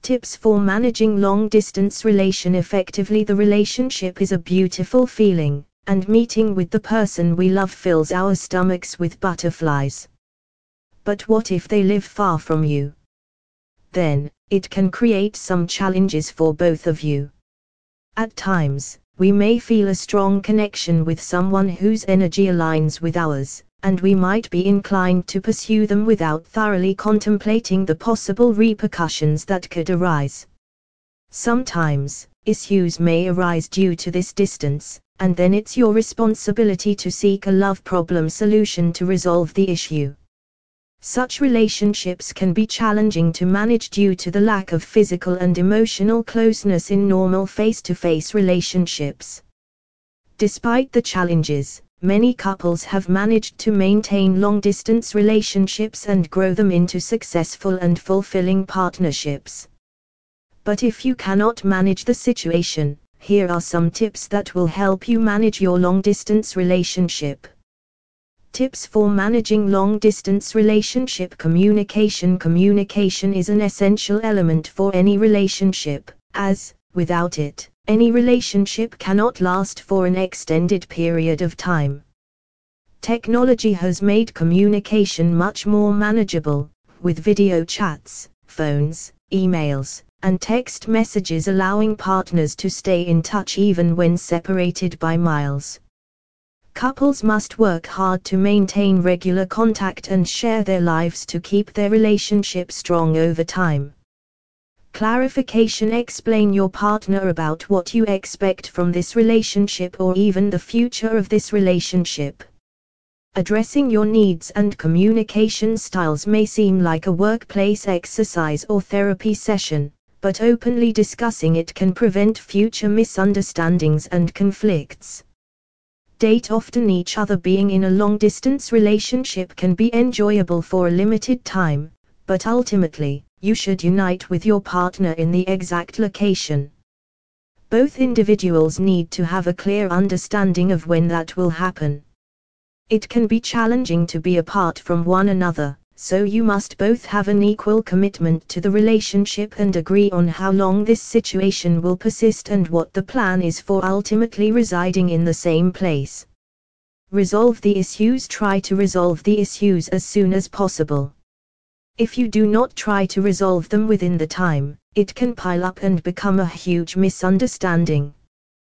tips for managing long-distance relation effectively. The relationship is a beautiful feeling, and meeting with the person we love fills our stomachs with butterflies. But what if they live far from you? Then, it can create some challenges for both of you. At times, we may feel a strong connection with someone whose energy aligns with ours, and we might be inclined to pursue them without thoroughly contemplating the possible repercussions that could arise. Sometimes, issues may arise due to this distance, and then it's your responsibility to seek a love problem solution to resolve the issue. Such relationships can be challenging to manage due to the lack of physical and emotional closeness in normal face-to-face relationships. Despite the challenges, many couples have managed to maintain long-distance relationships and grow them into successful and fulfilling partnerships. But if you cannot manage the situation, here are some tips that will help you manage your long-distance relationship. Tips for managing long-distance relationship. Communication. Communication is an essential element for any relationship, as, without it, any relationship cannot last for an extended period of time. Technology has made communication much more manageable, with video chats, phones, emails, and text messages allowing partners to stay in touch even when separated by miles. Couples must work hard to maintain regular contact and share their lives to keep their relationship strong over time. Clarification. Explain your partner about what you expect from this relationship or even the future of this relationship. Addressing your needs and communication styles may seem like a workplace exercise or therapy session, but openly discussing it can prevent future misunderstandings and conflicts. Date often. Each other. Being in a long-distance relationship can be enjoyable for a limited time, but ultimately, you should unite with your partner in the exact location. Both individuals need to have a clear understanding of when that will happen. It can be challenging to be apart from one another, so you must both have an equal commitment to the relationship and agree on how long this situation will persist and what the plan is for ultimately residing in the same place. Resolve the issues. Try to resolve the issues as soon as possible. If you do not try to resolve them within the time, it can pile up and become a huge misunderstanding.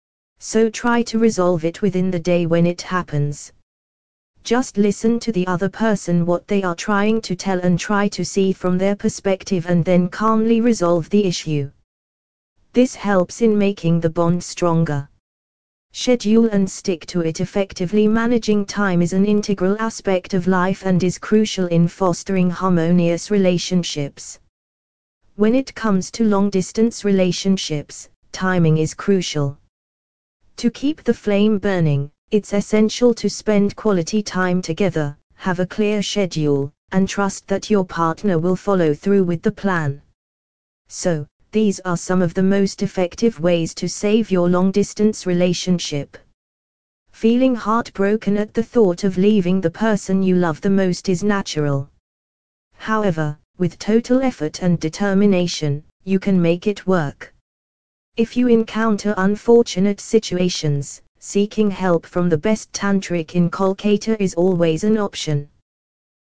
So try to resolve it within the day when it happens. Just listen to the other person what they are trying to tell and try to see from their perspective and then calmly resolve the issue. This helps in making the bond stronger. Schedule and stick to it effectively. Managing time is an integral aspect of life and is crucial in fostering harmonious relationships. When it comes to long-distance relationships, timing is crucial. To keep the flame burning, it's essential to spend quality time together, have a clear schedule, and trust that your partner will follow through with the plan. So, these are some of the most effective ways to save your long-distance relationship. Feeling heartbroken at the thought of leaving the person you love the most is natural. However, with total effort and determination, you can make it work. If you encounter unfortunate situations, seeking help from the best tantric inculcator is always an option.